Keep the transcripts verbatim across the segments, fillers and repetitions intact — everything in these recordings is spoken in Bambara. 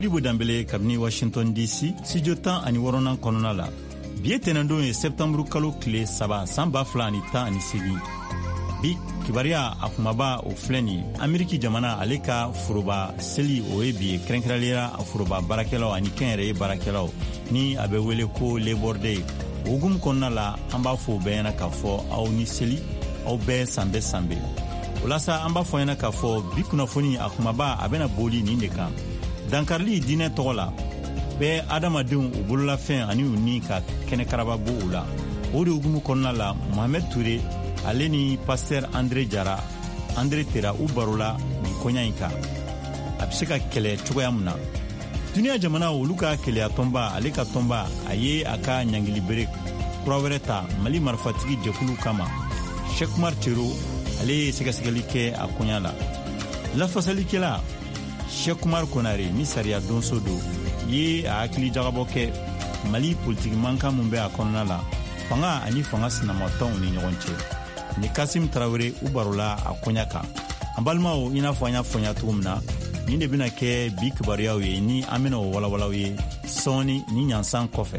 Libo Dambele kabini Washington D C studio tan ani wɔɔrɔnan kɔnɔna la. Bi ye tɛnɛndon ye septembre kalo tile saba san ba fila ani tan ani segin. Bi kibariya a kumaba o filɛ nin ye Ameriki jamana ale ka foroba seli o ye bi ye kɛrɛnkɛrɛnlera a foroba baarakɛlaw ani kɛnyɛrɛye baarakɛlaw ni a bɛ wele ko Labor Day. O hukumu kɔnɔna la an b'a fɔ o bɛɛ ɲɛna k'a fɔ aw ni seli aw bɛɛ sanbɛ sanbɛ. O la sa an b'a fɔ ɲɛna k'a fɔ bi kunnafoni a kumaba a bɛna boli nin de kan. Dankarili diinɛ tɔgɔ la bɛɛ adamadenw u bololafɛn ani u ni ka kɛnɛ karaba bo u la. O de hukumu kɔnɔna la Mohamed Touré ale ni pasteur André Jara André Tera u barola nin koɲa in kan. A bɛ se ka kɛlɛ cogoya mun na. Duniya jamana olu ka kɛlɛya tɔnba ale ka tɔnba a ye a ka ɲangilibere kura wɛrɛ ta Mali marifatigi jɛkulu kama. Cheikh Oumar Tero ale ye sɛgɛsɛgɛli kɛ a koɲa la. Lafasalikɛla Cheikh Oumar Konare ni sariya donso do ye a hakili jagabɔ kɛ Mali politiki mankan mun bɛ a kɔnɔna la fanga ani fanga sinamɔtɔnw ni ɲɔgɔn cɛ. Ni Kasim Tarawele u barola a koɲa kan. An balimaw i n'a fɔ an y'a fɔ ɲa cogo min na nin de bɛna kɛ bi kibaruyaw ye ni an bɛna o walawalaw ye sɔɔni ni ɲansan kɔfɛ.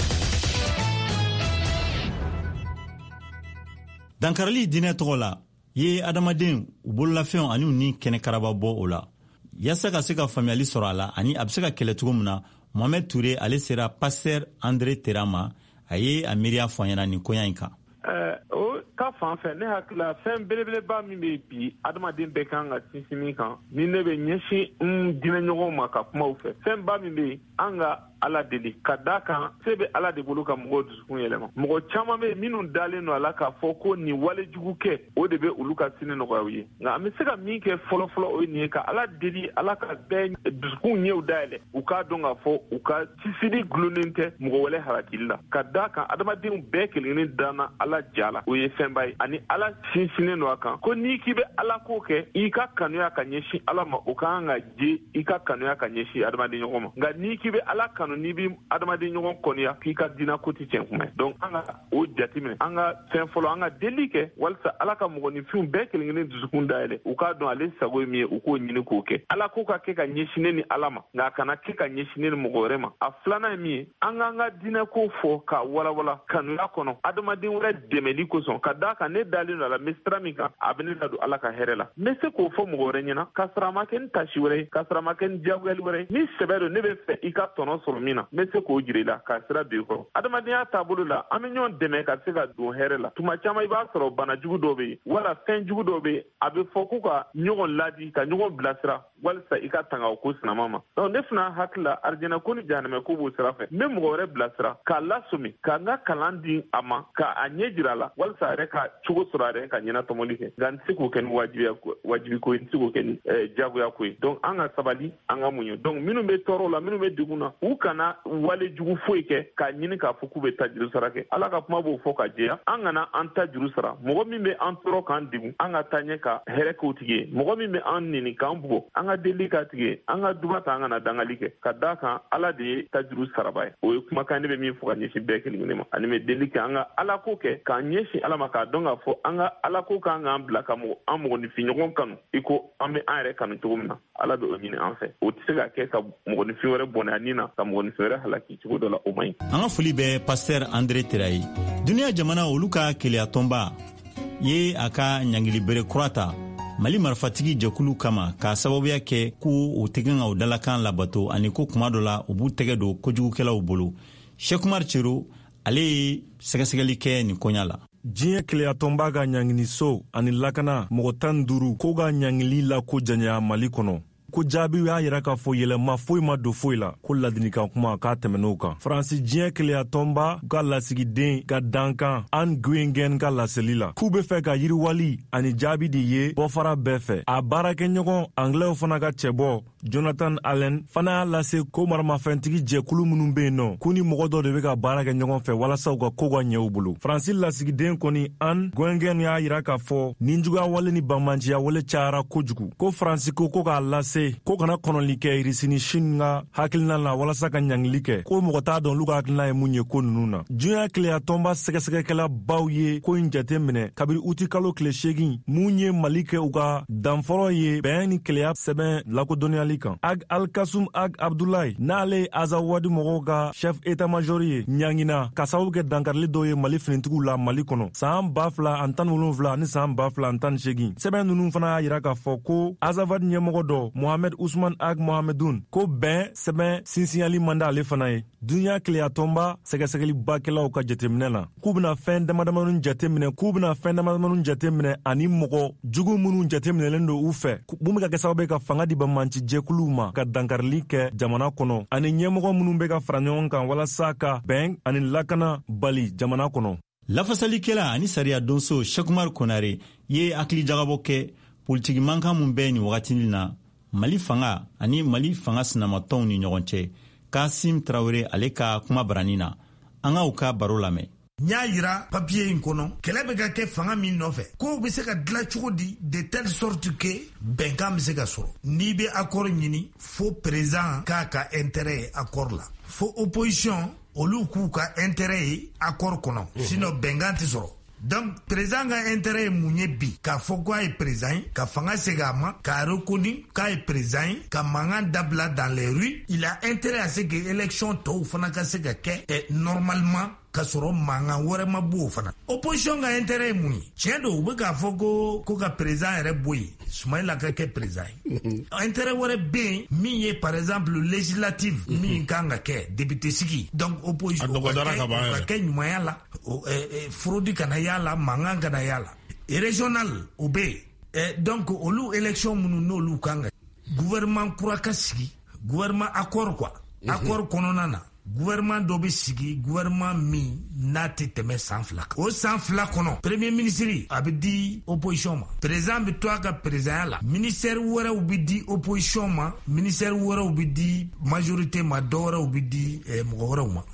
Dankarili diinɛ tɔgɔ la ye adamaden u bololafɛnw ani u ni kɛnɛ karaba bɔ o la. Yasa ka se ka faamuyali sɔrɔ a la ani a bɛ se ka kɛlɛ cogo min na Mohamed Touré ale sera pasteur André Tera ma a ye a miiriya fɔ an ɲɛna nin koɲa in kan. O ka fan fɛ ne hakila fɛn belebeleba min bɛ bi adamaden bɛɛ kan ka sinsin min kan ni ne bɛ ɲɛsin n diinɛɲɔgɔnw ma ka kuma u fɛ fɛnba min bɛ an ka Ala deli ka da kan se bɛ Ala de bolo ka mɔgɔw dusukun yɛlɛma. Mɔgɔ caman bɛ minnu dalen don a la k'a fɔ ko nin wale jugu kɛ o de bɛ olu ka sini nɔgɔyaw ye. Nka an bɛ se ka min kɛ fɔlɔfɔlɔ o ye nin ye ka Ala deli Ala ka bɛɛ dusukun ɲɛw dayɛlɛ u k'a dɔn k'a fɔ u ka sisili gulonnen tɛ mɔgɔ wɛrɛ harakili la ka da kan adamadenw bɛɛ kelen-kelen danna Ala ja la o ye fɛnba ye ani Ala sinsinnen don a kan ko n'i k'i bɛ Ala ko kɛ i ka kanuya ka ɲɛsin Ala ma o kan ka je i ka kanuya ka ɲɛsin adamaden ɲɔgɔn ma. Nka n'i k'i bɛ Ala kanu n'i bɛ adamaden ɲɔgɔn kɔniya k'i ka diinɛ ko tɛ tiɲɛ kuma ye. Donc an ka o jateminɛ an ka fɛn fɔlɔ an ka deli kɛ walasa Ala ka mɔgɔninfinw bɛɛ kelen-kelen dusukun dayɛlɛ u k'a dɔn ale sago ye min ye u k'o ɲini k'o kɛ. Ala ko ka kɛ ka ɲɛsinnen ni Ala ma nka a kana kɛ ka ɲɛsinnen ni mɔgɔ wɛrɛ ma. A filanan ye min ye an k'an ka diinɛ ko fɔ k'a walawala kanuya kɔnɔ adamaden wɛrɛ dɛmɛli kosɔn ka da kan ne dalen don a la n bɛ sira min kan a bɛ ne ladon Ala ka hɛrɛ la. N bɛ se k'o fɔ mɔgɔ wɛrɛ ɲɛna k'a sɔrɔ a ma kɛ ni tasi wɛrɛ ye k'a sɔrɔ a ma kɛ ni diyagoyali wɛrɛ ye. Ni sɛbɛ don ne bɛ fɛ i ka tɔnɔ sɔrɔ min na n bɛ se k'o jira i la k'a sira don i kɔrɔ. Adamadenya taabolo la an bɛ ɲɔgɔn dɛmɛ ka se ka don hɛrɛ la. Tuma caman i b'a sɔrɔ bana jugu dɔw bɛ yen wala fɛn jugu dɔw bɛ yen a bɛ fɔ ko ka ɲɔgɔn ladi ka ɲɔgɔn bilasira walasa i ka tanga o ko sinama ma. Donc ne fana hakili la arijinɛ ko ni jahanɛmɛ ko b'o sira fɛ. N bɛ mɔgɔ wɛrɛ bilasira k'a lasomi ka n ka kalan di a ma k'a ɲɛ jira a la walasa a yɛrɛ ka cogo sɔrɔ a yɛrɛ ka ɲɛna tɔmɔli kɛ. Nka n tɛ se k'o kɛ ni wajibi ko ye n tɛ se k'o kɛ ni jagoya ko ye. Donc an ka sabali an ka muɲu. Donc minnu bɛ tɔɔrɔ la minnu bɛ degun na u kana wale jugu foyi kɛ k'a ɲini k'a fɔ k'u bɛ taa juru sara kɛ. Ala ka kuma b'o fɔ ka jɛya an kana an ta juru sara. Mɔgɔ min bɛ an tɔɔrɔ k'an degun an ka taa ɲɛ ka hɛrɛ k'o tigi ye. Mɔgɔ min bɛ an nɛni k'an bugɔ an ka deli k'a tigi ye. An ka duba ta an kana dangali kɛ ka da kan Ala de ye ta juru saraba ye. O ye kumakan ne bɛ min fɔ ka ɲɛsin bɛɛ kelen-kelen ma. Ani bɛ deli kɛ an ka Ala ko kɛ k'an ɲɛsin Ala ma k'a dɔn k'a fɔ an ka Ala ko k'an k'an bila ka mɔgɔ an mɔgɔninfin ɲɔgɔn kanu i ko an bɛ an yɛrɛ kanu cogo min na Ala bɛ o ɲini an fɛ. O tɛ se ka kɛ ka mɔgɔninfin wɛrɛ bɔnɛ a nin na ka mɔgɔninfin wɛrɛ halaki cogo dɔ la o man ɲi. An ka foli bɛ pasteur André Tera ye. Duniya jamana olu ka keleya tɔnba ye a ka ɲangilibere kura ta Mali marifatigi jɛkulu kama k'a sababuya kɛ ko o tɛgɛ ka o dalakan labato ani ko kuma dɔ la u b'u tɛgɛ don kojugukɛlaw bolo. Cheikh Oumar Tero ale ye sɛgɛsɛgɛli kɛ nin koɲa la. Diɲɛ keleyatɔnba ka ɲanginiso ani lakana mɔgɔ tan duuru ko ka ɲangili la ko janya Mali kɔnɔ. Ko jaabi y'a yira k'a fɔ yɛlɛma foyi ma don foyi la ko ladinikan kuma k'a tɛmɛn'o kan. Faransi diɲɛ keleyatɔnba ka lasigiden ka dankan Anne Guingen ka laseli la k'u bɛ fɛ ka yiriwali ani jaabi de ye bɔfara bɛɛ fɛ. A baarakɛɲɔgɔn anglɛw fana ka cɛbɔ Jonathan Allen fana y'a lase ko maramafɛntigi jɛkulu minnu bɛ yen nɔ k'u ni mɔgɔ dɔ de bɛ ka baara kɛ ɲɔgɔn fɛ walasa u ka ko ka ɲɛ u bolo. Faransi lasigiden kɔni Anne Guingen y'a yira k'a fɔ nin juguya wale ni banbanjiya wale cayara kojugu ko Faransi ko ko k'a lase ko kana kɔnɔli kɛ Russie Chine ka hakilina la walasa ka ɲangili kɛ ko mɔgɔ t'a dɔn olu ka hakilina ye mun ye ko ninnu na. Diɲɛ keleyatɔnba sɛgɛsɛgɛkɛla baw ye ko in jate minɛ kabiri uti kalo tile seegin mun ye Mali kɛ u ka danfɔrɔ ye bɛn ni keleya sɛbɛn lakodɔnniyali Mali kan. Ag Alkasum Ag Abdoulaye n'ale Azawadi mɔgɔw ka chef état major ye ɲangina ka sababu kɛ dankarili dɔ ye Mali finitigiw la Mali kɔnɔ san ba fila ani tan wolonwula ni san ba fila ani tan segin. Sɛbɛn ninnu fana y'a yira k'a fɔ ko Azawadi ɲɛmɔgɔ dɔ Mohamed Ousmane Ag Mohamedoun ko bɛn sɛbɛn sinsinyali man d'ale fana ye. Dunuya tileyatɔnba sɛgɛsɛgɛlibakɛlaw ka jateminɛ la k'u bena fɛn damadamanin jateminɛ k'u bena fɛn damadamanin jateminɛ ani mɔgɔ jugu minnu jateminɛlen do u fɛ mun be ka kɛ sababu ka fanga di bamanci jɛkuluw ma ka dankarili kɛ jamana kɔnɔ ani ɲɛmɔgɔ minnu be ka fara ɲɔgɔn kan walasa ka bɛn ani lakana bali jamana kɔnɔ. Lafasalikɛla ani sariya donso Sekumar Konare ye hakili jagabɔ kɛ politiki mankan mun bɛ ni wagatinin na Mali fanga ani Mali fanga sinamatɔnw ni ɲɔgɔn cɛ. Kasim Traoré ale ka kuma barani na an ka u ka baro lamɛn. N y'a yira papiye in kɔnɔ kɛlɛ bɛ ka kɛ fanga min nɔfɛ kow bɛ se ka dilan cogo di de telle sorte que bɛnkan bɛ se ka sɔrɔ n'i bɛ accord ɲini fo président k'a ka intérêt ye accord la fo opposition olu k'u ka intérêt ye accord kɔnɔ sinon bɛnkan tɛ sɔrɔ. Donc président ka intérêt ye mun ye bi k'a fɔ k'a ye président ye ka fanga segin a ma k'a reconnu k'a ye président ye ka mankan dabila dans les rues il a intérêt à ce que élection tɔw fana ka se ka kɛ normalement ka sɔrɔ mankan wɛrɛ ma bɔ o fana. Opposition ka intérêt ye mun ye tiɲɛ don u bɛ k'a fɔ ko ko ka président yɛrɛ bɔ yen Soumaïla ka kɛ président ye intérêt wɛrɛ bɛ yen min ye par exemple législative min kan ka kɛ député sigi donc opposition o ka kɛ ɲumanya la fraude kana y'a la mankan kana y'a la régional o bɛ yen donc olu élection minnu n'olu kan ka gouvernement kura ka sigi gouvernement accord quoi accord kɔnɔna na gouvernement dɔ bɛ sigi gouvernement min n'a tɛ tɛmɛ san fila kan o san fila kɔnɔ premier ministre a bɛ di opposition ma président bɛ to a ka présidenya la ministère wɛrɛw bɛ di opposition ma ministère wɛrɛw bɛ di majorité ma dɔ wɛrɛw bɛ di mɔgɔ wɛrɛw ma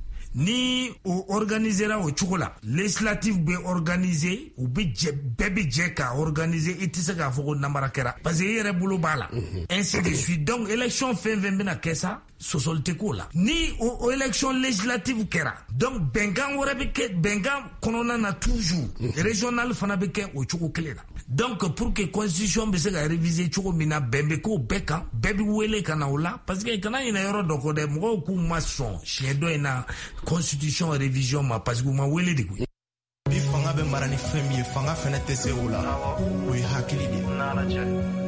ni o organisera o cogo la législative bɛ organiser u bɛ jɛ bɛɛ bɛ jɛ ka organiser i tɛ se k'a fɔ ko namara kɛra parce que i yɛrɛ bolo b'a la ainsi de suite donc élection fɛn fɛn bɛna kɛ sa sɔsɔli tɛ k'o la ni o, o élection législative kɛra donc bɛnkan wɛrɛ bɛ kɛ bɛnkan kɔnɔna na toujours régional fana bɛ kɛ o cogo kelen na donc pour que constitution bɛ se ka réviser cogo min na bɛn bɛ k'o bɛɛ kan bɛɛ bɛ wele ka na o la parce que kana ɲinɛ yɔrɔ dɔ kɔ dɛ mɔgɔw k'u ma sɔn siɲɛ dɔ in na constitution révision ma parce que u ma wele de koyi. Bi fanga bɛ mara ni fɛn min ye fanga fɛnɛ tɛ se o la o ye hakili de ye.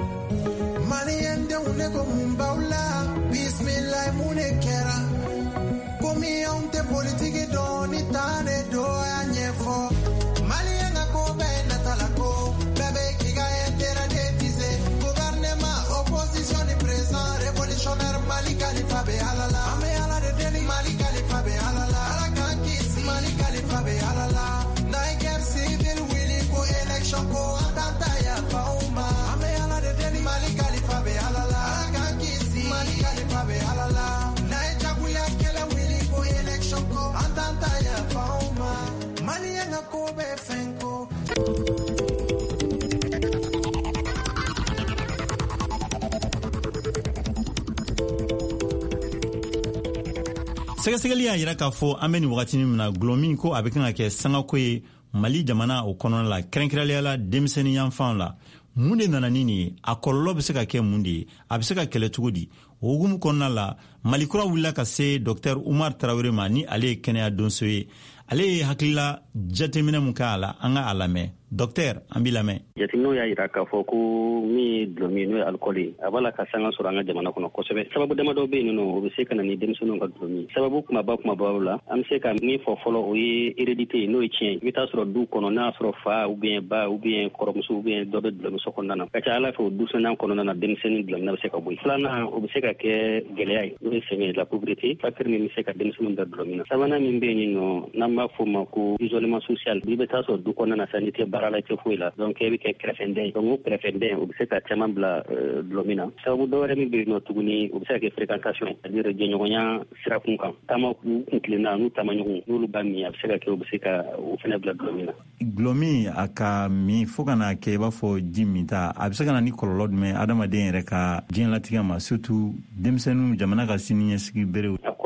Maliyɛndenw ne ko mun b'aw la bisimilayi mun de kɛra komi anw tɛ politiki dɔn ni taa de do y'a ɲɛfɔ maliyɛn ka ko bɛɛ natala ko bɛɛ bɛ k'i ka intérêt de viser gouvernement opposition ni président révolutionnaire Mali kalifa bɛ Ala la an bɛ Ala de deli Mali kalifa bɛ Ala la Ala k'an kisi Mali kalifa bɛ Ala la n'a ye guerre civile wuli ko élection ko an t'an ta yafa u ma an bɛ Ala de deli Mali kalifa bɛ Ala la Ala k'an kisi Mali kalifa bɛ Ala la n'a ye jagoya kɛlɛ wuli ko élection ko an t'an ta yafa u ma maliyɛn ka ko bɛɛ fɛn ko. Sɛgɛsɛgɛli y'a yira k'a fɔ an bɛ nin wagatinin min na gulɔ min ko a bɛ kan ka kɛ sangako ye Mali jamana o kɔnɔna la kɛrɛnkɛrɛnnenya la denmisɛnnin yanfanw la mun de nana ni nin ye a kɔlɔlɔ bɛ se ka kɛ mun de ye a bɛ se ka kɛlɛ cogo di o hukumu kɔnɔna la Mali kura wulila ka se Dr Umar Traoré ma ni ale ye kɛnɛya donso ye ale ye hakilila jateminɛ mun k'a la an ka a lamɛn Docteur an b'i lamɛn. Jateminɛw y'a yira k'a fɔ ko min ye dulɔmi n'o ye alikɔli ye a b'a la ka sanga sɔrɔ an ka jamana kɔnɔ kosɛbɛ sababu damadɔ bɛ yen nɔ o bɛ se ka na ni denmisɛnninw ka dulɔmi sababu kumaba kumabaw la an bɛ se ka min fɔ fɔlɔ o ye hérédité ye n'o ye tiɲɛ i bɛ taa sɔrɔ du kɔnɔ n'a y'a sɔrɔ fa ou bien ba ou bien kɔrɔmuso ou bien dɔ bɛ dulɔmi so kɔnɔna na ka ca Ala fɛ o dusɛnnan kɔnɔna na denmisɛnnin dulɔmina bɛ se ka bɔ yen filanan o bɛ se ka kɛ gɛlɛya ye n'o ye sɛgɛn la pauvreté facteur min bɛ se ka denmisɛnninw bɛɛ dulɔmina sabanan min bɛ yen nɔ n'an b'a fɔ o ma ko isolement social i bɛ taa sɔrɔ du kɔnɔna na sa n'i tɛ baara la i tɛ foyi la donc e bɛ kɛ kɛrɛfɛden ye donc o kɛrɛfɛden o bɛ se ka caman bila dulɔmi na sababu dɔwɛrɛ min bɛ yen nɔ tuguni o bɛ se ka kɛ fréquentation c'est-à-dire jɛɲɔgɔnya sira kun kan taama kun tilenna n'u taama ɲɔgɔn n'olu b'a min a bɛ se ka kɛ o bɛ se ka o fana bila dulɔmi na. Gulɔmi a ka min fo ka na kɛ i b'a fɔ ji min ta a bɛ se ka na ni kɔlɔlɔ jumɛn adamaden yɛrɛ ka diɲɛlatigɛ ma surtout denmisɛnninw jamana ka siniɲɛsigi berew.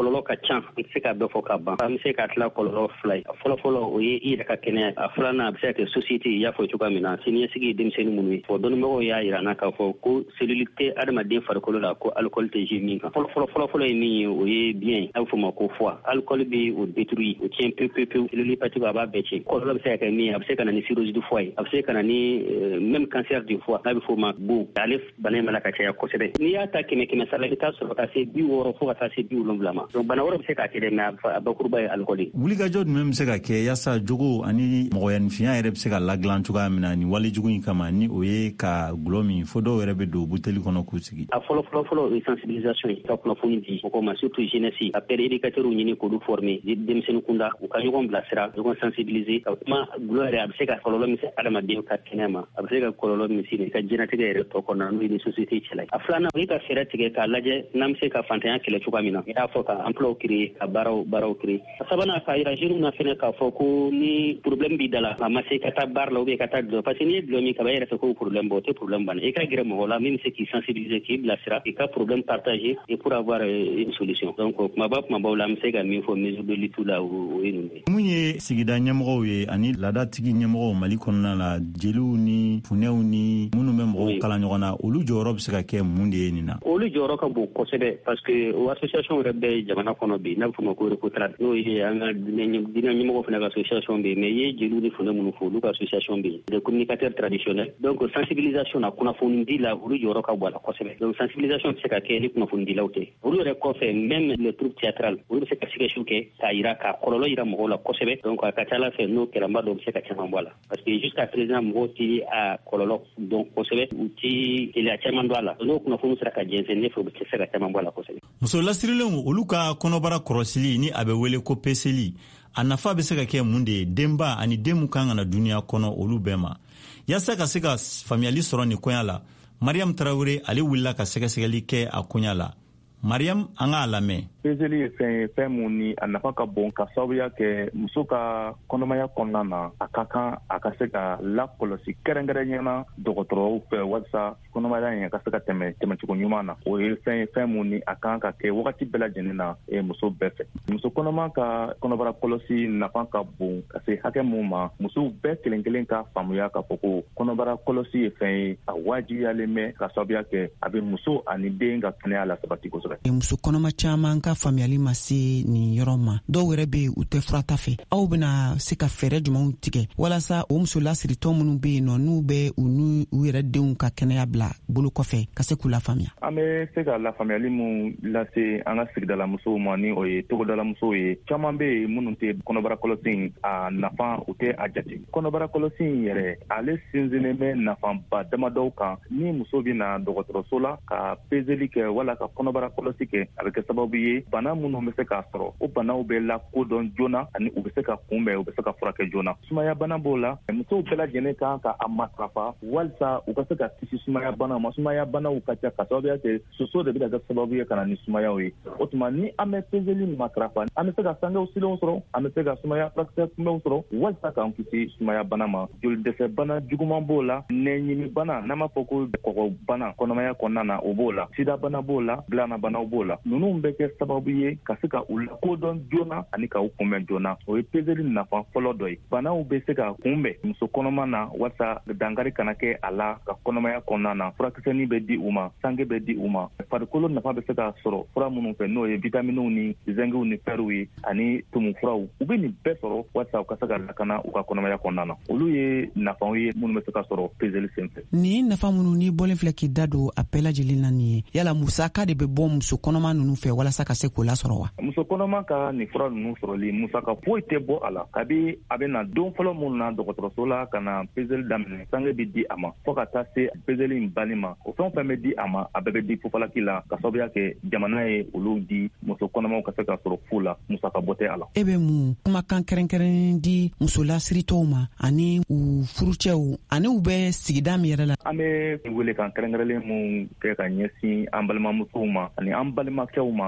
kɔlɔlɔ ka ca an tɛ se ka bɛɛ fɔ ka ban an bɛ se ka tila kɔlɔlɔ fila ye fɔlɔfɔlɔ o ye i yɛrɛ ka kɛnɛya a filanan a bɛ se ka kɛ société i y'a fɔ cogoya min na siniɲɛsigi ye denmisɛnnin minnu ye fɔ dɔnnibagaw y'a yira na k'a fɔ ko cellule tɛ adamaden farikolo la ko alcool tɛ ji min kan fɔlɔfɔlɔ fɔlɔfɔlɔ ye min ye o ye biyɛn a bɛ fɔ o ma ko foie alcool bɛ o détruit o tiɲɛ pewu pewu pewu cellule hépatique a b'a bɛɛ tiɲɛ kɔlɔlɔ bɛ se ka kɛ min ye a bɛ se ka na ni cirrhose du foie ye a bɛ se ka na ni même cancer du foie n'a bɛ fɔ o ma bon ale bana in bɛ ka caya kosɛbɛ n'i y'a ta kɛmɛ kɛmɛ sara la i bɛ taa sɔrɔ ka se bi wɔɔrɔ fo ka taa se bi wolonwula ma donc bana wɛrɛ bɛ se ka kɛ dɛ mais a bakuruba ye alcool ye. wulikajɔ jumɛn bɛ se ka kɛ yaasa jogo ani mɔgɔyaninfinya yɛrɛ bɛ se ka ladilan cogoya min na ni walejugu in kama ni o ye ka gulɔ min fo dɔw yɛrɛ bɛ don buteli kɔnɔ k'u sigi. a fɔlɔ fɔlɔ fɔlɔ o ye sensibilisation ye ka kunnafoni di mɔgɔw ma surtout jeunesse a père éducateur ɲini k'olu former denmisɛnnin kunda u ka ɲɔgɔn bilasira ɲɔgɔn sensibiliser ka kuma gulɔ yɛrɛ a bɛ se ka kɔlɔlɔ min se adamaden ka kɛnɛya ma a bɛ se ka kɔlɔlɔ min se ka diɲɛnatigɛ yɛrɛ tɔ kɔnɔna n'o ye ni société cɛla ye a filanan o ye ka fɛɛrɛ tigɛ k'a lajɛ n'an bɛ se ka fantanya kɛlɛ cogoya min na i y'a fɔ ka emploi créer ka baaraw baaraw créer a sabanan ka yira jeunes na fɛnɛ k'a fɔ ko ni problème b'i da la a ma se ka taa baara la ou bien ka taa dulɔ parce que n'i ye dulɔ min kaba i yɛrɛ fɛ k'o problème bɔ o tɛ problème banna i ka gɛrɛ mɔgɔ la min bɛ se k'i sensibiliser k'i bilasira i ka problème partager et pour avoir une solution donc kumaba kumabaw la an bɛ se ka min fɔ mesure de lutte la o ye ninnu ye. mun ye sigida ɲɛmɔgɔw ye ani laadatigi ɲɛmɔgɔw Mali kɔnɔna la jeliw ni funɛw ni minnu bɛ mɔgɔw kala ɲɔgɔn na olu jɔyɔrɔ bɛ se ka kɛ mun de ye nin na. olu jɔyɔrɔ ka bon kosɛbɛ parce que o association yɛrɛ bɛ jamana kɔnɔ bi n'a bɛ fɔ o ma ko recotrade n'o ye an ka diinɛ ɲɛmɔgɔw fana ka association bɛ yen mais i ye jeliw ni funɛ minnu fɔ olu ka association bɛ yen des communicateurs traditionnels donc sensibilisation na kunnafoni di la olu jɔyɔrɔ ka bon a la kosɛbɛ donc sensibilisation bɛ se ka kɛ ni kunnafoni dilaw tɛ olu yɛrɛ kɔfɛ même les troupes théâtrales olu bɛ se ka sketchiw kɛ k'a yira ka kɔlɔlɔ yira mɔgɔw la kosɛbɛ donc a ka ca ala fɛ n'o kɛra n b'a dɔn u bɛ se ka caman bɔ a la parce que jusqu'à présent mɔgɔw tɛ a kɔlɔlɔ dɔn kosɛbɛ u tɛ gɛlɛya caman dɔn a la n'o kunnafoni sera ka jɛnsɛn ne fɛ u bɛ se ka caman bɔ a la kosɛbɛ. muso lasirilenw olu ka kɔnɔbara kɔrɔsili ni a bɛ wele ko peseli a nafa bɛ se ka kɛ mun de ye denba ani den min kan ka na duniya kɔnɔ olu bɛɛ ma yaasa ka se ka faamuyali sɔrɔ nin koɲa la Mariam Tarawele ale wulila ka sɛgɛsɛgɛli kɛ a koɲa la. Mariam an k'a lamɛn. peseli ye fɛn ye fɛn mun ni a nafa ka bon ka sababuya kɛ muso ka kɔnɔmaya kɔnɔna na a ka kan a ka se ka lakɔlɔsi kɛrɛnkɛrɛnnena dɔgɔtɔrɔw fɛ walasa kɔnɔmaya in ka se ka tɛmɛ tɛmɛcogo ɲuman na o ye fɛn ye fɛn mun ni a kan ka kɛ wagati bɛɛ lajɛlen na muso bɛɛ fɛ muso kɔnɔma ka kɔnɔbara kɔlɔsi nafa ka bon ka se hakɛ mun ma musow bɛɛ kelen kelen ka faamuya k'a fɔ ko kɔnɔbara kɔlɔsi ye fɛn ye a wajibiyalen bɛ ka sababuya kɛ a bɛ muso ani den ka kɛnɛya la sabati kosɛbɛ. muso kɔnɔma caman ka faamuyali ma se nin yɔrɔ ma dɔw wɛrɛ bɛ u tɛ furata fɛ aw bɛna se ka fɛɛrɛ jumɛnw tigɛ walasa o muso lasiritɔ minnu bɛ yen nɔ n'u bɛ u n'u yɛrɛ denw ka kɛnɛya bila bolo kɔfɛ ka se k'u lafaamuya. an bɛ se ka lafaamuyali min lase an ka sigidala musow ma ni o ye togodala musow ye caman bɛ yen minnu tɛ kɔnɔbara kɔlɔsi a nafa u tɛ a jate kɔnɔbara kɔlɔsi yɛrɛ ale sinsinnen bɛ nafaba damadɔw kan ni muso bɛ na dɔgɔtɔrɔso la ka peseli kɛ wala ka kɔnɔbara kɔlɔsi kɛ a bɛ kɛ sababu ye bana minnu bɛ se k'a sɔrɔ o banaw bɛ lakodɔn joona ani u bɛ se ka kunbɛn u bɛ se ka furakɛ joona sumaya bana b'o la musow bɛɛ lajɛlen kan ka a matarafa walasa u ka se ka kisi sumaya bana ma sumaya banaw ka ca ka sababuya kɛ soso de bɛ kɛ sababu ye ka na ni sumayaw ye o tuma ni an bɛ peseli matarafa an bɛ se ka sangew silenw sɔrɔ an bɛ se ka sumaya furakisɛ kunbɛnw sɔrɔ walasa k'an kisi sumaya bana ma joli dɛsɛ bana juguman b'o la nɛɲini bana n'an b'a fɔ ko kɔgɔ bana kɔnɔmaya kɔnɔna na o b'o la sida bana b'o la bilana banaw b'o la ninnu bɛ kɛ sababu ye ka se ka u lakodɔn joona ani ka u kunbɛn joona o ye peseli nafa fɔlɔ dɔ ye banaw bɛ se ka kunbɛn muso kɔnɔma na walasa dankari kana kɛ a la ka kɔnɔmaya kɔnɔna na furakisɛnin bɛ di u ma sange bɛ di u ma farikolo nafa bɛ se ka sɔrɔ fura minnu fɛ n'o ye vitaminiw ni zingiw ni fɛriw ye ani tumu furaw u bɛ nin bɛɛ sɔrɔ walasa u ka se ka lakana u ka kɔnɔmaya kɔnɔna na olu ye nafaw ye minnu bɛ se ka sɔrɔ peseli senfɛ. nin nafa minnu ni bɔlen filɛ k'i da don a bɛɛ lajɛlen na nin ye yala musaka de bɛ bɔ muso kɔnɔma ninnu fɛ walasa ka se k'o lasɔrɔ wa. muso kɔnɔma ka nin fura ninnu sɔrɔli musaka foyi tɛ bɔ a la kabi a bɛ na don fɔlɔ minnu na dɔgɔtɔrɔso la ka na peseli daminɛ sange bɛ di a ma fɔ ka taa se peseli in banni ma o fɛn o fɛn bɛ di a ma a bɛɛ bɛ di fufalaki la ka sababuya kɛ jamana ye olu di muso kɔnɔmaw ka se ka sɔrɔ fu la musaka bɔ tɛ a la. e bɛ mun kumakan kɛrɛnkɛrɛnnen di muso lasiritɔw ma ani u furucɛw ani u bɛ sigida min yɛrɛ la. an bɛ welekan kɛrɛnkɛrɛnlen mun kɛ ka ɲɛsin an balimamusow ma ani an balimakɛw ma u ka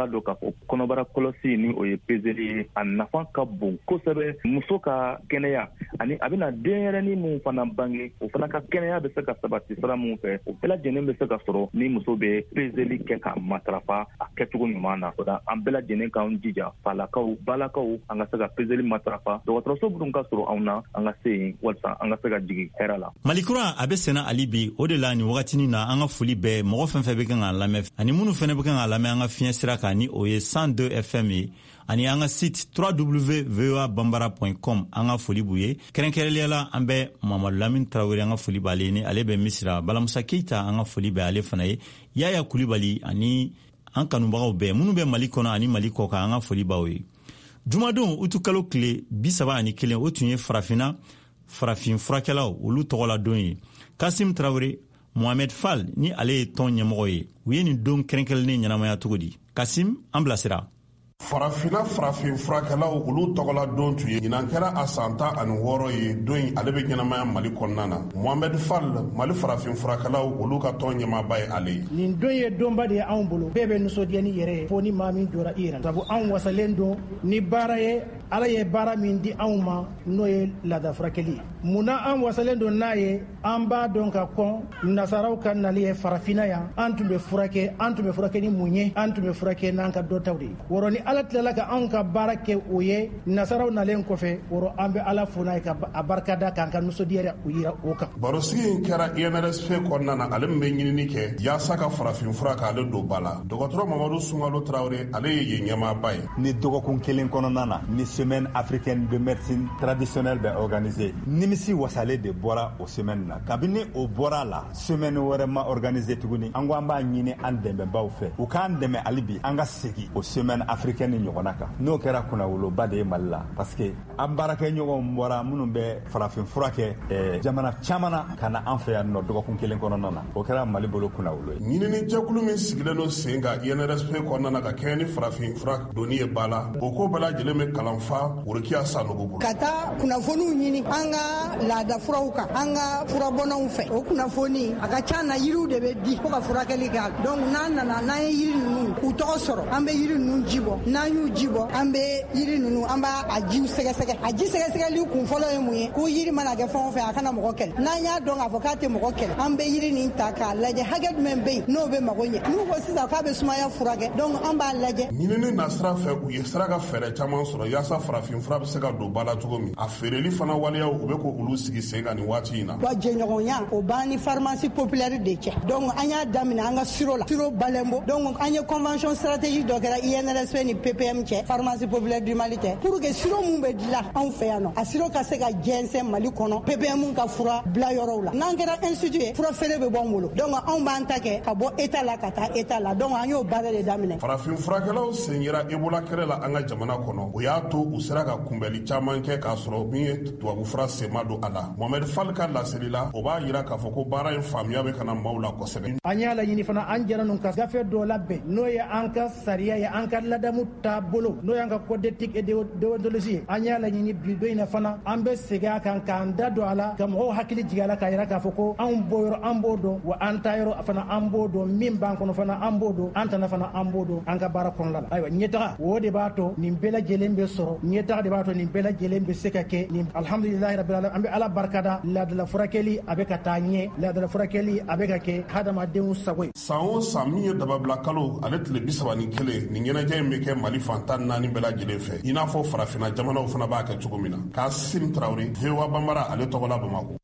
k'a dɔn k'a fɔ kɔnɔbara kɔlɔsi ni o ye peseli ye a nafa ka bon kosɛbɛ muso ka kɛnɛya ani a bɛna denyɛrɛnin min fana bange o fana ka kɛnɛya bɛ se ka sabati sira min fɛ o bɛɛ lajɛlen bɛ se ka sɔrɔ ni muso bɛ peseli kɛ ka matarafa a kɛcogo ɲuman na o la an bɛɛ lajɛlen k'an jija falakaw balakaw an ka se ka peseli matarafa dɔgɔtɔrɔso minnu ka sɔrɔ anw na an ka se yen walasa an ka se ka jigin hɛrɛ la. Malikura a bɛ sɛnɛ ali bi o de la ni wagatinin na an ka foli bɛɛ mɔgɔ fɛn fɛn bɛ kan k'a lamɛn ani minnu fɛnɛ bɛ kan k'a lamɛn an ka fiɲɛ sira kan ni o ye cent deux F M ye ani an ka site w w w point v o a bambara point com an ka foli b'u ye kɛrɛnkɛrɛnnenya la an bɛ Mamadu Lamini Tarawele an ka foli b'ale ni ale bɛ Misira Balamusa Keita an ka foli bɛ ale fana ye Yaya Kulibali ani an kanubagaw bɛɛ minnu bɛ Mali kɔnɔ ani Mali kɔ kan an ka foli b'aw ye. Jumadon utukalo tile bi saba ani kelen o tun ye farafina farafin furakɛlaw olu tɔgɔ la don ye Kasim Tarawele Mohamed Fall ni ale ye tɔn ɲɛmɔgɔ ye u ye nin don kɛrɛnkɛrɛnnen ɲɛnamaya cogo di Kasim an bilasira. Farafina farafin furakɛlaw olu tɔgɔla don tun ye ɲinan kɛra a san tan ani wɔɔrɔ ye don in ale bɛ ɲɛnamaya Mali kɔnɔna na. Mohamed Fall Mali farafin furakɛlaw olu ka tɔn ɲɛmaaba ye ale ye. Nin don ye donba de ye anw bolo bɛɛ bɛ nisɔndiya ni yɛrɛ ye fo ni maa min jɔra i yɛrɛ sabu anw wasalen don ni baara ye Ala ye baara min di anw ma n'o ye laada furakɛli ye. Munna an wasalen don n'a ye an b'a dɔn ka kɔn nasaraw ka nali ye farafina yan an tun bɛ furakɛ an tun bɛ furakɛ ni mun ye an tun bɛ furakɛ n'an ka dɔtaw de ye. Wɔrɔ ni Ala tilala ka anw ka baara kɛ o ye nasaraw nalen kɔfɛ wɔrɔ an bɛ Ala fo n'a ye ka a barikada k'an ka nisɔndiya u yira o kan. Barosigi in kɛra I N R S P kɔnɔna na ale min bɛ ɲinini kɛ yaasa ka farafin fura k'ale don ba la. Dɔgɔtɔrɔ Mamadu Sunkalo Tarawele ale ye yen ɲɛmaaba ye. Ni dɔgɔkun kelen kɔnɔna na ni semaine africaine de médecine traditionnelle bɛ organisé nimisi wasale de bɔra o semaine na kabini o bɔra la semaine wɛrɛ ma organisé tuguni an ko an b'a ɲini an dɛmɛbaw fɛ u k'an dɛmɛ hali bi an ka segin o semaine africaine ɲɔgɔnna kan n'o kɛra kunnawoloba de ye Mali la parce que an baarakɛ ɲɔgɔnw bɔra minnu bɛ farafin fura kɛ eh, jamana caman na ka na an fɛ yan nɔ dɔgɔkun kelen kɔnɔna na o kɛra Mali bolo kunnawolo ye. Ɲinini jɛkulu min sigilen don sen kan I N R S P kɔnɔna na ka kɛɲɛ ni farafin fura donni ye ba la o ko bɛɛ lajɛlen bɛ kalanfa Worokiya Sanogo bolo. Ka taa kunnafoniw ɲini an ka laada furaw kan an ka furabɔnaw fɛ o kunnafoni a ka ca na yiriw de bɛ di fo ka furakɛli kɛ donc n'an nana n'an ye yiri ninnu k'u tɔgɔ sɔrɔ an bɛ yiri ninnu ji bɔ n'an y'u ji bɔ an bɛ yiri ninnu an b'a a jiw sɛgɛsɛgɛ a ji sɛgɛsɛgɛli kun fɔlɔ ye mun ye ko yiri mana kɛ fɛn o fɛn a kana mɔgɔ kɛlɛ n'an y'a dɔn k'a fɔ k'a tɛ mɔgɔ kɛlɛ an bɛ yiri nin ta k'a lajɛ hakɛ jumɛn bɛ yen n'o bɛ mago ɲɛ n'u ko sisan k'a bɛ sumaya furakɛ donc an b'a lajɛ. Ɲinini nasira fɛ u ye sira ka fɛɛrɛ caman sɔrɔ yaasa farafin fura bɛ se ka don ba la cogo min a feereli fana waleyaw u bɛ ko olu sigi sen kan nin waati in na. Wa jɛɲɔgɔnya o b'an ni pharmacie populaire de cɛ donc an y'a daminɛ an ka siro la siro Balenbo donc an ye convention stratégique dɔ kɛra I N R S P ni P P M cɛ pharmacie populaire du Mali cɛ pour que siro mun bɛ dilan anw fɛ yan nɔ a siro ka se ka jɛnsɛn Mali kɔnɔ P P M ka fura bila yɔrɔw la n'an kɛra institut ye fura feere bɛ bɔ an bolo donc anw b'an ta kɛ ka bɔ état la ka taa état la donc an y'o baara de daminɛ. Farafin furakɛlaw sen yera Ebola kɛlɛ la an ka jamana kɔnɔ o y'a to u sera ka kunbɛli caman kɛ k'a sɔrɔ min ye tubabu fura sema don a la. Mohamed Fall ka laseli la o b'a yira k'a fɔ ko baara in faamuya bɛ kana maaw la kosɛbɛ. An y'a laɲini fana an jɛra nun ka gafe dɔ labɛn n'o ye an ka sariya ye an ka ladamu taabolo n'o y'an ka code d'éthique et déontologie ye an y'a laɲini bi don in na fana an bɛ segin a kan k'an da don a la ka mɔgɔw hakili jigin a la k'a yira k'a fɔ ko anw bɔyɔrɔ an b'o dɔn wa an ta yɔrɔ fana an b'o dɔn min b'an kɔnɔ fana an b'o dɔn an tana fana an b'o dɔn an ka baara kɔnɔna la ayiwa ɲɛtaga o de b'a to nin bɛɛ lajɛlen bɛ sɔrɔ ɲɛtaga de b'a to nin bɛɛ lajɛlen bɛ se ka kɛ nin alhamdulilahi rabbil alamin an bɛ Ala barikada laadala furakɛli a bɛ ka taa ɲɛ laadala furakɛli a bɛ ka kɛ hadamadenw sago ye. San o san min ye dababila kalo ale tile bi saba ni kelen nin ɲɛnajɛ in bɛ kɛ Mali fan tan naani bɛɛ lajɛlen fɛ i n'a fɔ farafinna jamanaw fana b'a kɛ cogo min na Kasim Tarawele V O A Bambara ale tɔgɔla Bamako.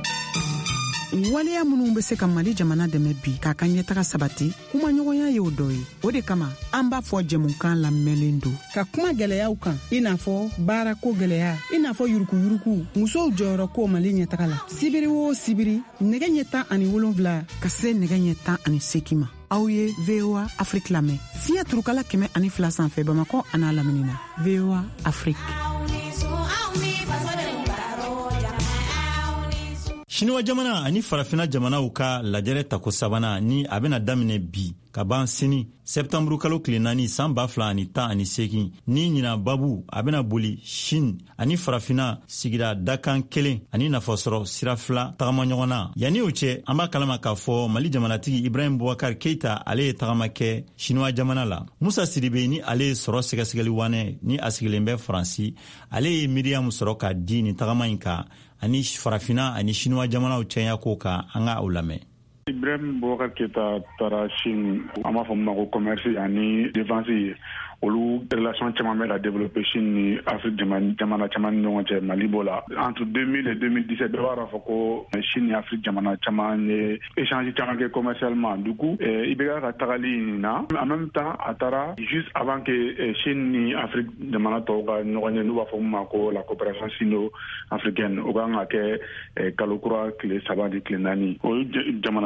Waleya minnu bɛ se ka Mali jamana dɛmɛ bi k'a ka ɲɛtaga sabati kumaɲɔgɔnya ye o dɔ ye o de kama an b'a fɔ jɛmukan lamɛnlen don ka kuma gɛlɛyaw kan i n'a fɔ baarako gɛlɛya i n'a fɔ yurukuyuruku musow jɔyɔrɔ ko Mali ɲɛtaga la sibiri o sibiri nɛgɛ ɲɛ tan ani wolonwula ka se nɛgɛ ɲɛ tan ani seegin ma aw ye V O A Afrique lamɛn fiɲɛ turukala kɛmɛ ani fila sanfɛ Bamakɔ an'a lamini na V O A Afrique. Chinois jamana ani farafina jamana u ka lajɛrɛ tako sabana ni a bena daminɛ bi ka ban sini septambru kalo tile naani san ba fila ani tan ani segin ni ɲina babu a bena boli Chine ani farafina sigira dakan kelen ani nafasɔrɔ sira fila tagama ɲɔgɔn na. Yani o cɛ an b'a kalama k'a fɔ Mali jamanatigi Ibrahim Boubacar Keita ale ye tagama kɛ Chinois jamana la. Musa Sidibe ni ale ye sɔrɔ sɛgɛsɛgɛli wanɛ ni a sigilen bɛ Faransi ale ye miiriyamu sɔrɔ k'a di ni tagama in kan ani farafina ani Chinois jamanaw cɛya ko kan an ka o lamɛn. Ibrahim Boubacar Keita taara Chine an b'a fɔ min ma ko commerce ani défense olu relation caman bɛ ka développer Chine ni Afrique jamana caman ni ɲɔgɔn cɛ Mali b'o la. Entre deux mille et deux mille dix-sept bɛɛ b'a fɔ ko Chine ni Afrique jamana caman ye échange caman kɛ commercialement. Du coup i bɛ ka tagali nin na en même temps a taara juste avant que Chine ni Afrique jamana tɔw ka ɲɔgɔn ye n'u b'a fɔ min ma ko la coopération sino-africaine o kan ka kɛ kalo kura tile saba ni tile naani. O jamana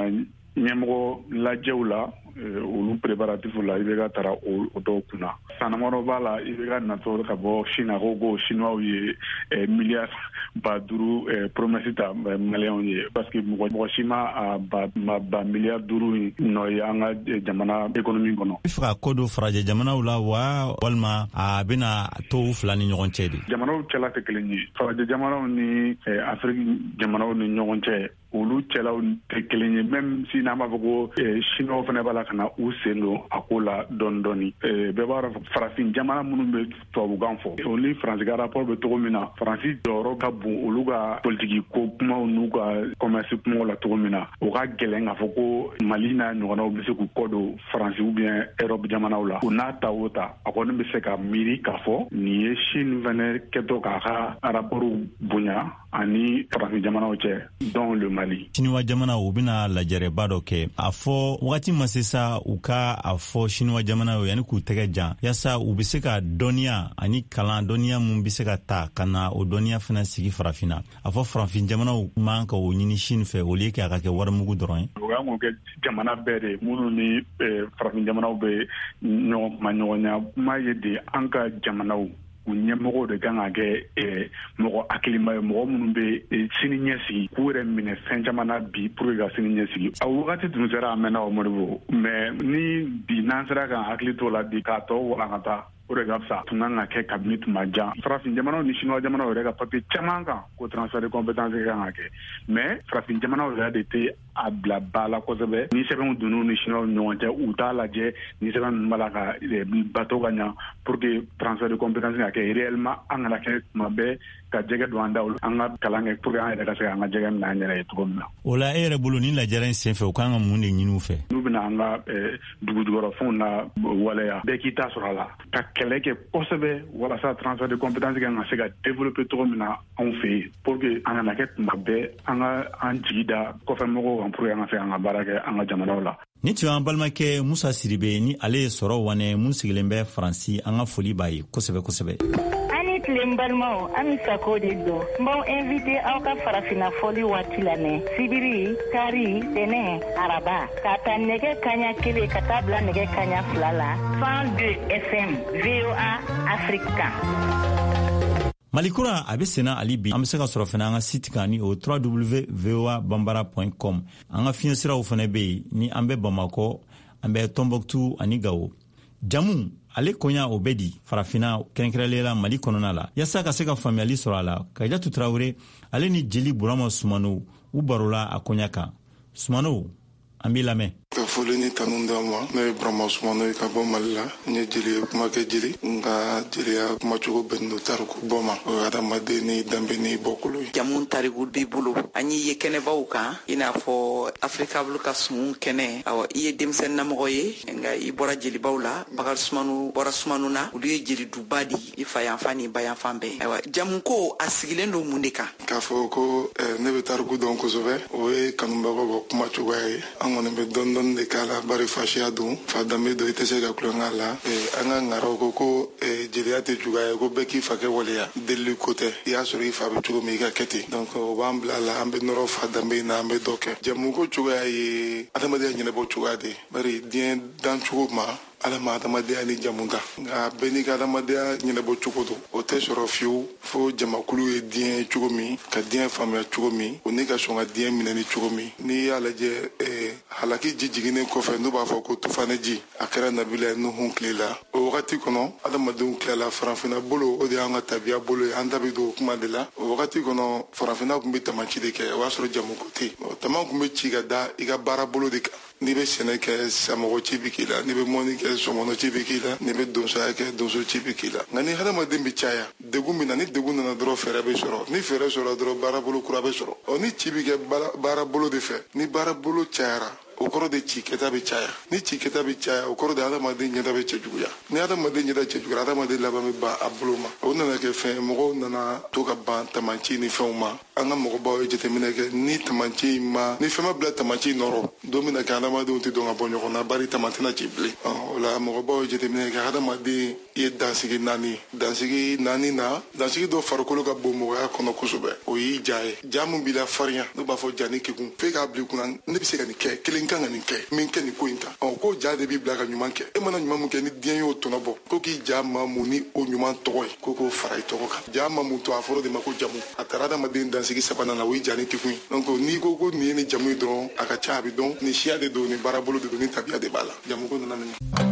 ɲɛmɔgɔ lajɛw la olu préparatifs la i bɛ ka taara o dɔw kunna. Sanamɔrɔ b'a la i bɛ ka natɔ ka bɔ Chine a ko ko chinois ye miliyari ba duuru promesse ta maliyɛnw ye parce que mɔgɔ mɔgɔ si ma ba ba miliyari duuru nɔ ye an ka jamana économie kɔnɔ. I fɛ ka ko dɔ farajɛ jamanaw la wa walima a bɛna to fila ni ɲɔgɔn cɛ de. Jamanaw cɛla tɛ kelen ye. Farajɛ jamanaw ni Afrique jamanaw ni ɲɔgɔn cɛ olu cɛlaw tɛ kelen ye même si n'an b'a fɔ ko chinois fana b'a la ka na u sen don a ko la dɔɔni dɔɔni. Bɛɛ b'a dɔn farafin jamana minnu bɛ tubabukan fɔ o ni Faransi ka rapport bɛ cogo min na Faransi jɔyɔrɔ ka bon olu ka politiki ko kumaw n'u ka commerce kumaw la cogo min na o ka gɛlɛn k'a fɔ ko Mali n'a ɲɔgɔnnaw bɛ se k'u kɔ don Faransi ou bien Europe jamanaw la. O n'a ta o ta a kɔni bɛ se ka miiri k'a fɔ nin ye Chine fana kɛtɔ k'a ka rapport bonya ani farafin jamanaw cɛ dont le Mali. Chinois jamana u bɛna lajɛrɛba dɔ kɛ a fɔ wagati ma se sa u ka a fɔ Chinois jamana yanni k'u tɛgɛ jan yasa u bɛ se ka dɔnniya ani kalan dɔnniya mun bɛ se ka ta ka na o dɔnniya fana sigi farafina a fɔ farafin jamanaw man ka o ɲini Chine fɛ o lieu k'a ka kɛ warimugu dɔrɔn ye. O kan k'o kɛ jamana bɛɛ de minnu ni farafin jamanaw bɛ ɲɔgɔn kuma ɲɔgɔn ɲa kuma ye de an ka jamanaw u ɲɛmɔgɔw de kan ka kɛ mɔgɔ hakilima ye mɔgɔ minnu bɛ sini ɲɛsigi k'u yɛrɛ minɛ fɛn caman na bi pour que ka sini ɲɛsigi. A wagati tun sera a mɛnna o Modibo mais ni bi n'an sera ka hakili t'o la bi k'a tɔ walankata o de ka fisa tun kan ka kɛ kabini tuma jan. Farafin jamanaw ni Chinois jamanaw yɛrɛ ka papier caman kan ko transfert de compétence kan ka kɛ mais farafin jamanaw yɛrɛ de tɛ a bila ba la kosɛbɛ ni sɛbɛnw donn'u ni Chinois ɲɔgɔn cɛ u t'a lajɛ ni sɛbɛn ninnu b'a la ka bato ka ɲa pour que transfert de compétence ka kɛ réellement an kana kɛ tuma bɛɛ ka jɛgɛ don an daw la an ka kalan kɛ pour que an yɛrɛ ka se an ka jɛgɛ minɛ an yɛrɛ ye cogo min na. O la e yɛrɛ bolo ni lajɛrɛ in sen fɛ u kan ka mun de ɲini u fɛ. N'u bɛna an ka dugujukɔrɔfɛnw na waleya bɛɛ k'i ta sɔrɔ a la ka kɛlɛ kɛ kosɛbɛ walasa transfert de compétence kan ka se ka développer cogo min na anw fɛ yen pour que an kana kɛ tuma bɛɛ an ka an jigi da kɔfɛmɔgɔw kan pour que an ka se an ka baara kɛ an ka jamanaw la. Ni tun y'an balimakɛ Musa Sidibe ni ale ye sɔrɔ wanɛ mun sigilen bɛ Faransi an ka foli b'a ye kosɛbɛ kosɛbɛ. Ani tile n balimaw an bɛ sako de don n b'aw invité aw ka farafina fɔli waati lamɛn sibiri kari tɛnɛ araba ka ta nɛgɛ kaɲa kelen ka taa bila nɛgɛ kaɲa fila la cent deux F M V O A Afrique kan. Malikura a bɛ senna ali bi an bɛ se ka sɔrɔ fana an ka site kan ni o w w w point v o a bambara point com an ka fiɲɛsiraw fana bɛ yen ni an bɛ Bamakɔ an bɛ Tombouctou ani Gao. Jamu ale koɲa o bɛ di farafina kɛrɛnkɛrɛnlela Mali kɔnɔna la yasa ka se ka faamuyali sɔrɔ a la Kajatu Traoré ale ni Jeli Burama Sumano u barola a koɲa kan. Sumano an b'i lamɛn. Ka foli ni tanu d'an ma ne ye Burama Sumano ye ka bɔ Mali la n ye jeli ye kuma kɛ jeli nka jeliya kumacogo bɛnnen don tariku bɔ ma o ye adamaden ni danbe ni bɔkolo ye. Jamu tariku b'i bolo an y'i ye kɛnɛbaw kan i n'a fɔ Afrikabulu ka sumun kɛnɛ awɔ i ye denmisɛnnin namɔgɔ ye nka i bɔra jelibaw la Bakari Sumano bɔra Sumano na olu ye jeli duba di i fa yanfan ni ba yanfan bɛɛ ayiwa jamu ko a sigilen don mun de kan. K'a fɔ ko ne bɛ tariku dɔn kosɛbɛ o ye kanubagaw ka kumacogoya ye an kɔni bɛ dɔɔni dɔɔni de k'a la bari fasiya don fa danbe dɔ i tɛ se ka kulonkɛ la an ka ŋaraw ko ko jeliya tɛ juguya ye ko bɛɛ k'i fa kɛ waleya delili ko tɛ i y'a sɔrɔ i fa bɛ cogo min i ka kɛ ten donc o b'an bila la an bɛ nɔrɔ fa danbe in na an bɛ dɔ kɛ jamu ko cogoya ye adamadenya ɲɛnabɔ cogoya de bari diɲɛ dan cogo ma ala ma adamadenya ni jamuta nka bɛɛ n'i ka adamadenya ɲɛnabɔ cogo don o tɛ sɔrɔ fiyewu fo jamakulu ye diɲɛ cogo min ka diɲɛ faamuya cogo min o ni ka sɔn ka diɲɛ minɛni cogo min n'i y'a lajɛ halaki ji jiginnen kɔfɛ n'u b'a fɔ ko tufanɛji a kɛra nabila ye nuhun tile la o wagati kɔnɔ adamadenw tilala farafinna bolo o de y'an ka tabiya bolo ye an da bɛ don o kuma de la o wagati kɔnɔ farafinna tun bɛ tamaci de kɛ o y'a sɔrɔ jamu ko tɛ tama tun bɛ ci ka da i ka baara bolo de kan n'i bɛ sɛnɛ kɛ samɔgɔ ci bɛ k'i la n'i bɛ mɔni kɛ sɔmɔnɔ ci bɛ k'i la n'i bɛ donsoya kɛ donso ci bɛ k'i la nka ni hadamaden bɛ caya degun min na ni degun nana dɔrɔn fɛɛrɛ bɛ sɔrɔ ni fɛɛrɛ sɔrɔ dɔrɔn baara bolo kura bɛ sɔrɔ ɔ ni ci bɛ kɛ baara bolo de fɛ ni baara bolo cayara o kɔrɔ de ci kɛta bɛ caya ni ci kɛta bɛ caya o kɔrɔ de adamaden ɲɛda bɛ cɛjuguya ni adamaden ɲɛda cɛjuguyara adamaden laban bɛ ban a bolo ma o nana kɛ fɛn mɔgɔw nana to ka ban tamaci ni fɛnw ma an ka mɔgɔbaw ye jateminɛ kɛ ni tamaci ma ni fɛn ma bila tamaci nɔrɔ don min na kɛ adamadenw tɛ dɔn ka bɔ ɲɔgɔn na bari tama tɛna ci bilen o la mɔgɔbaw ye jateminɛ kɛ adamaden ye dansigi naani dansigi naani na dansigi dɔ farikolo ka bon mɔgɔya kɔnɔ kosɛbɛ o y'i ja ye ja min b'i la farinya n'u b'a fɔ ja ni kekun f'e k'a bila i kunna ne bɛ se ka nin kɛ kelen kan ka nin kɛ min kɛ nin ko in ta ɔ ko ja de b'i bila ka ɲuman kɛ e mana ɲuman min kɛ ni diɲɛ y'o tɔnɔ bɔ ko k'i ja ma mun ni o ɲuman tɔgɔ ye ko k'o fara i tɔgɔ kan ja ma mun to a fɔra de ma ko jamu a taara adamaden dansigi sabanan na o ye ja ni kekun ye donc n'i ko ko nin ye ni jamu ye dɔrɔn a ka ca a bɛ dɔn ni siya de don ni baara bolo de don ni tabiya de b'a la jamu ko nana nin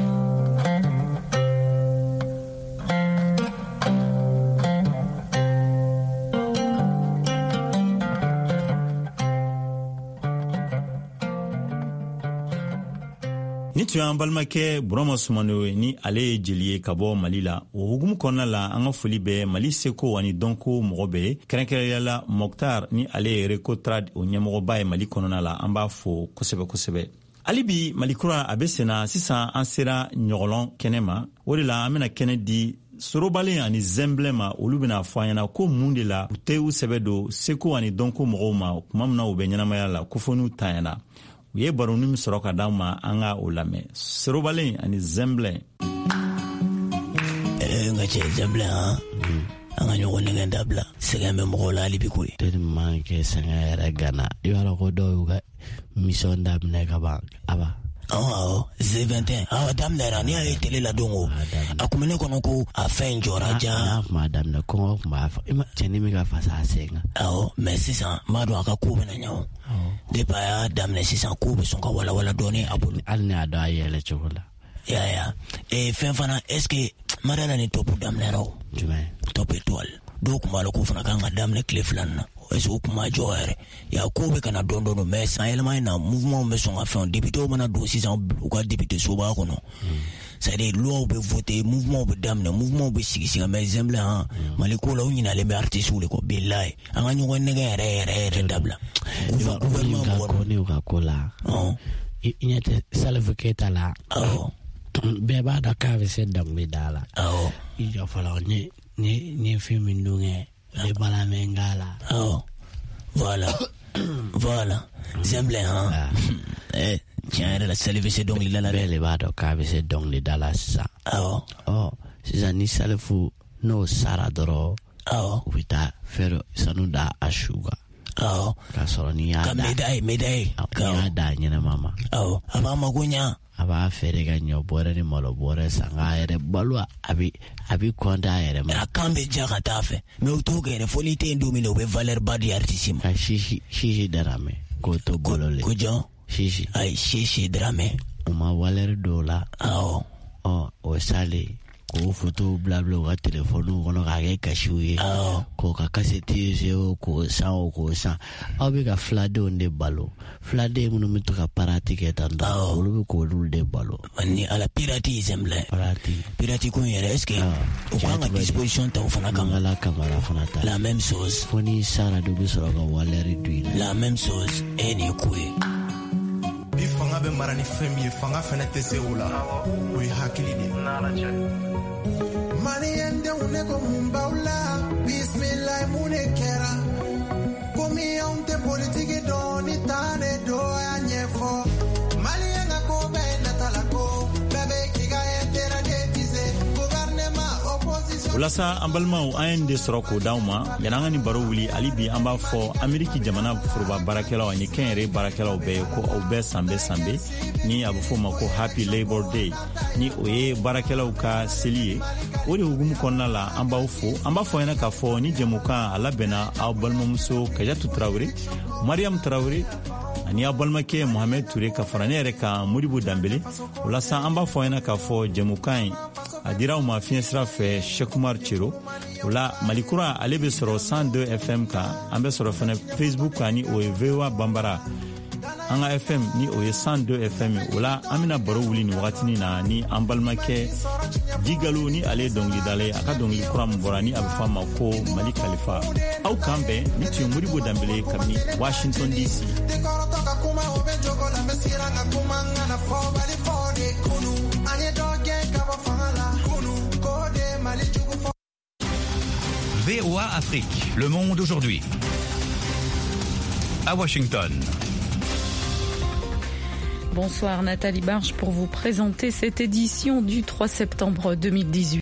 ni tun y'an balimakɛ Burama Sumano ye ni ale ye jeli ye ka bɔ Mali la o hukumu kɔnɔna la an ka foli bɛ Mali seko ani dɔnko mɔgɔ bɛɛ kɛrɛnkɛrɛnnenya la Mokhtar ni ale ye Recotrad o ɲɛmɔgɔba ye Mali kɔnɔna la an b'a fo kosɛbɛ kosɛbɛ hali bi Mali kura a bɛ senna sisan an sera ɲɔgɔlɔn kɛnɛ ma o de la an bɛna kɛnɛ di Sorobalen ani Zemblin ma olu bɛna fɔ an ɲɛna ko mun de la u tɛ u sɛbɛ don seko ani dɔnko mɔgɔw ma tuma min na u bɛ ɲɛnamaya la ko fɔ n'u tanyana u ye baroni min sɔrɔ ka d'anw ma an ka o lamɛn Sorobalen ani Zemblin eh nga cɛ Zemblin ha an ka ɲɔgɔn nɛgɛn dabila sɛgɛn bɛ mɔgɔw la hali bi koyi tellement que sɛgɛn yɛrɛ gana i b'a dɔn ko dɔw y'u ka mission daminɛ ka ban aba awɔ Z vingt et un awɔ daminɛra ni y'a ye télé la don o a kun bɛ ne kɔnɔ ko a fɛn jɔra ja n'a kun b'a daminɛ kɔngɔ kun b'a fɔ i ma cɛnin min ka fasa a sen kan awɔ mais sisan n b'a dɔn a ka ko bɛna ɲɛ o depuis a y'a daminɛ sisan ko bɛ sɔn ka walawala dɔɔni a bolo hali ni a dɔn a yɛlɛ cogo la ya ya eh fɛn fana est ce que Mariana ni top daminɛra o jumɛn top étoile dɔw kun b'a la ko fana kan ka daminɛ tile fila na est-ce que kuma jɔ yɛrɛ ya ko bɛ kana dɔn dɔn mais san yɛlɛma in na mouvement bɛ sɔn ka fɛn député mana don sisan u ka député soba kɔnɔ c'est-à-dire loi bɛ voter mouvement bɛ daminɛ mouvement bɛ sigi sigi mais Zemblin han Mali ko la u ɲinalen bɛ artistes de kɔ bilahi an ka ɲɔgɔn nɛgɛ yɛrɛ yɛrɛ yɛrɛ dabila gouvernement mɔgɔ ne ka ko la i ɲɛ tɛ Salif Keita la awɔ bɛɛ b'a dɔn k'a bɛ se dɔnkili da la awɔ i jɔ fɔlɔ ni ni ni film min don kɛ le balamengala oh voilà voilà Zemblin hein eh tiens elle la Salif c'est donc il a la belle va donc k'a se donc le dala sa oh oh c'est ni Salifu no sara doro oh vita fero sanu da ashuga oh ka soro ni ya da medai medai ka da nyina mama oh aba magonya aba fere ga nyo bore ni molo bore sanga ere balwa abi abi konda ere ma akambe jaga tafe me utuge ne folite ndomine obe valeur badi artissime ka shishi shishi darame ko to golole ko jo shishi ai shishi drame uma valeur dola ah oh o sale ko photo blabla wa telephone kono ka ke kashuye ko ka kaseti je ko sa o ko sa abi ka flade on de balo flade mun mi to ka pratique tanda olu ko dul de balo ni ala pirati Zemblin pirati pirati ko yere est-ce que o ka ga disposition ta fana kan la camera fana ta la même chose foni sara do bi soro ka wala réduit la même chose eni kué bi fanga be marani femi fanga fana tese ola o hakili ni nala chali mani ende une ko mumbaula bismillah mune kera komi onte politique doni tane do anyefo mali nga ko be natala ko bebe kiga etera de bise gouvernement opposition Ulasa an balimaw an ye de sɔrɔ k'o d'anw ma yan'an ka ni baro wuli hali bi an b'a fɔ Ameriki jamana foroba baarakɛlaw ani kɛnyɛrɛ baarakɛlaw bɛɛ ko aw bɛɛ sanbɛ sanbɛ ni a bɛ fɔ o ma ko Happy Labor Day ni o ye baarakɛlaw ka seli ye. O de hukumu kɔnɔna la an b'aw fo an b'a fɔ ɲɛna k'a fɔ ni jɛmukan a labɛnna aw balimamuso Kajatu Tarawele, Mariam Tarawele ani aw balimakɛ Mohamed Ture ka fara ne yɛrɛ kan Modibo Danbele. O la sa an b'a fɔ ɲɛna k'a fɔ jɛmukan in a dira aw ma fiɲɛ sira fɛ Cheikh Umar Ciro. O la Malikura ale bɛ sɔrɔ cent deux F M kan, an bɛ sɔrɔ fɛnɛ Facebook kan ni o ye V O A Bambara. An ka F M ni o ye cent deux F M. O la an bɛna baro wuli ni wagatini na ni an balimakɛ Vigalo ni ale dɔnkilidala ye, a ka dɔnkili kura min bɔra ni a bɛ fɔ a ma ko Mali Kalifa. Aw kan bɛn ni tun ye Modibo Danbele kabini Washington D C. V O A Afrique, le monde aujourd'hui. À Washington. Bonsoir Nathalie Barge pour vous présenter cette édition du trois septembre deux mille dix-huit.